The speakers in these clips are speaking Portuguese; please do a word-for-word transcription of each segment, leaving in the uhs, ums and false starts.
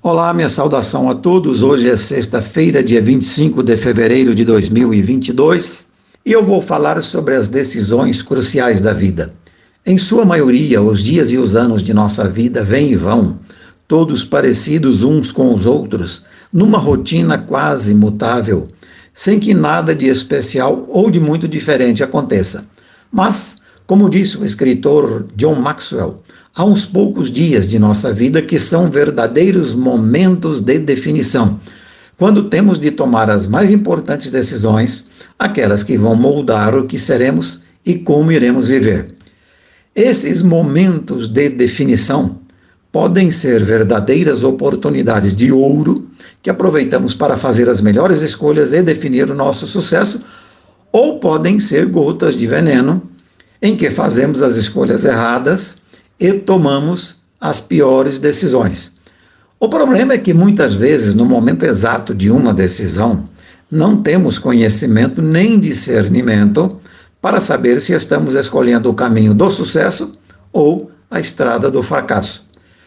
Olá, minha saudação a todos. Hoje é sexta-feira, dia vinte e cinco de fevereiro de dois mil e vinte e dois, e eu vou falar sobre as decisões cruciais da vida. Em sua maioria, os dias e os anos de nossa vida vêm e vão, todos parecidos uns com os outros, numa rotina quase imutável, sem que nada de especial ou de muito diferente aconteça. Mas, como disse o escritor John Maxwell, há uns poucos dias de nossa vida que são verdadeiros momentos de definição, quando temos de tomar as mais importantes decisões, aquelas que vão moldar o que seremos e como iremos viver. Esses momentos de definição podem ser verdadeiras oportunidades de ouro que aproveitamos para fazer as melhores escolhas e definir o nosso sucesso, ou podem ser gotas de veneno em que fazemos as escolhas erradas e tomamos as piores decisões. O problema é que muitas vezes, no momento exato de uma decisão, não temos conhecimento nem discernimento para saber se estamos escolhendo o caminho do sucesso ou a estrada do fracasso.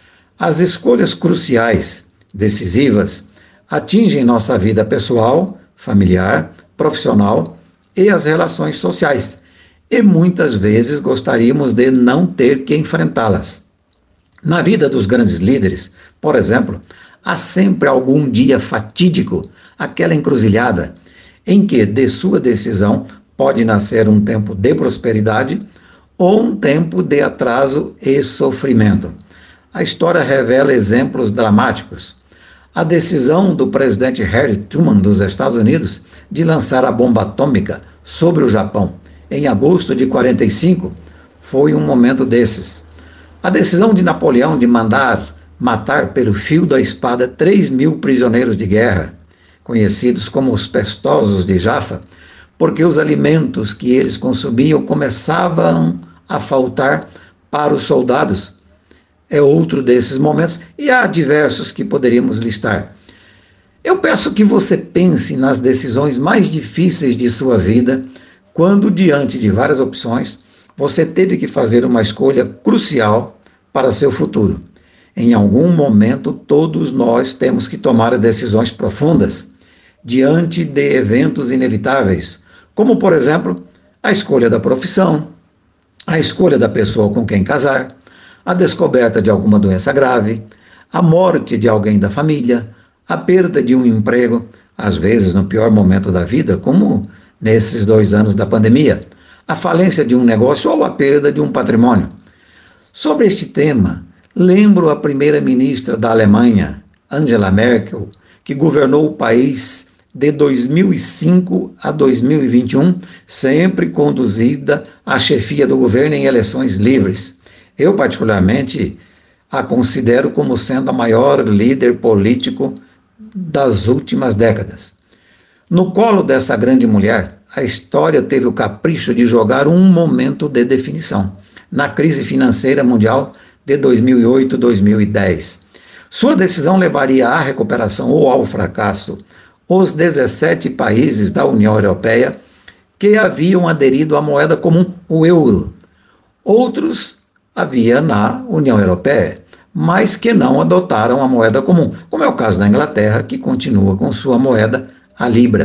As escolhas cruciais, decisivas, atingem nossa vida pessoal, familiar, profissional e as relações sociais, e muitas vezes gostaríamos de não ter que enfrentá-las. Na vida dos grandes líderes, por exemplo, há sempre algum dia fatídico, aquela encruzilhada, em que de sua decisão pode nascer um tempo de prosperidade ou um tempo de atraso e sofrimento. A história revela exemplos dramáticos. A decisão do presidente Harry Truman dos Estados Unidos de lançar a bomba atômica sobre o Japão em agosto de quarenta e cinco foi um momento desses. A decisão de Napoleão de mandar matar pelo fio da espada três mil prisioneiros de guerra, conhecidos como os pestosos de Jaffa, porque os alimentos que eles consumiam começavam a faltar para os soldados, é outro desses momentos, e há diversos que poderíamos listar. Eu peço que você pense nas decisões mais difíceis de sua vida, quando, diante de várias opções, você teve que fazer uma escolha crucial para seu futuro. Em algum momento, todos nós temos que tomar decisões profundas diante de eventos inevitáveis, como, por exemplo, a escolha da profissão, a escolha da pessoa com quem casar, a descoberta de alguma doença grave, a morte de alguém da família, a perda de um emprego, às vezes no pior momento da vida, como nesses dois anos da pandemia, a falência de um negócio ou a perda de um patrimônio. Sobre este tema, lembro a primeira-ministra da Alemanha, Angela Merkel, que governou o país de dois mil e cinco a dois mil e vinte e um, sempre conduzida à chefia do governo em eleições livres. Eu, particularmente, a considero como sendo a maior líder político das últimas décadas. No colo dessa grande mulher, a história teve o capricho de jogar um momento de definição, na crise financeira mundial de dois mil e oito a dois mil e dez. Sua decisão levaria à recuperação ou ao fracasso os dezessete países da União Europeia que haviam aderido à moeda comum, o euro. Outros havia na União Europeia, mas que não adotaram a moeda comum, como é o caso da Inglaterra, que continua com sua moeda, a Libra.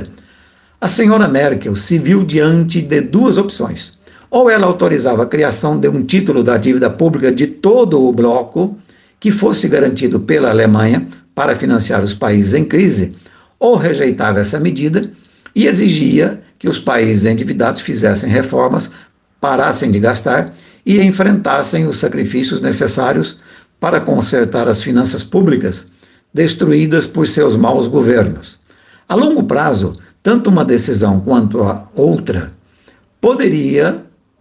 A senhora Merkel se viu diante de duas opções. Ou ela autorizava a criação de um título da dívida pública de todo o bloco, que fosse garantido pela Alemanha para financiar os países em crise, ou rejeitava essa medida e exigia que os países endividados fizessem reformas, parassem de gastar e enfrentassem os sacrifícios necessários para consertar as finanças públicas destruídas por seus maus governos. A longo prazo, tanto uma decisão quanto a outra poderia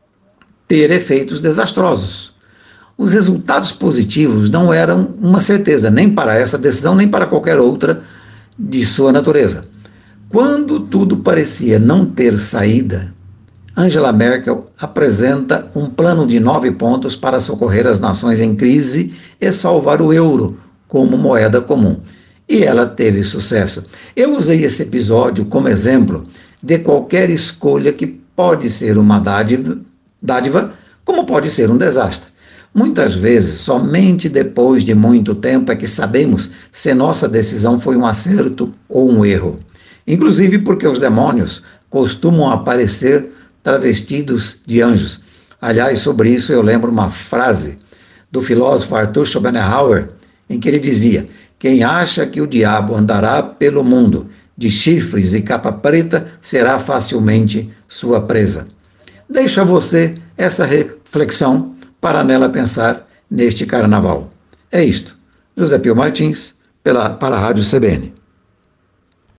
ter efeitos desastrosos. Os resultados positivos não eram uma certeza, nem para essa decisão, nem para qualquer outra de sua natureza. Quando tudo parecia não ter saída, Angela Merkel apresenta um plano de nove pontos para socorrer as nações em crise e salvar o euro como moeda comum. E ela teve sucesso. Eu usei esse episódio como exemplo de qualquer escolha que pode ser uma dádiva, dádiva como pode ser um desastre. Muitas vezes, somente depois de muito tempo é que sabemos se nossa decisão foi um acerto ou um erro. Inclusive porque os demônios costumam aparecer travestidos de anjos. Aliás, sobre isso eu lembro uma frase do filósofo Arthur Schopenhauer, em que ele dizia: quem acha que o diabo andará pelo mundo de chifres e capa preta será facilmente sua presa. Deixo a você essa reflexão para nela pensar neste carnaval. É isto. José Pio Martins, pela, para a Rádio C B N.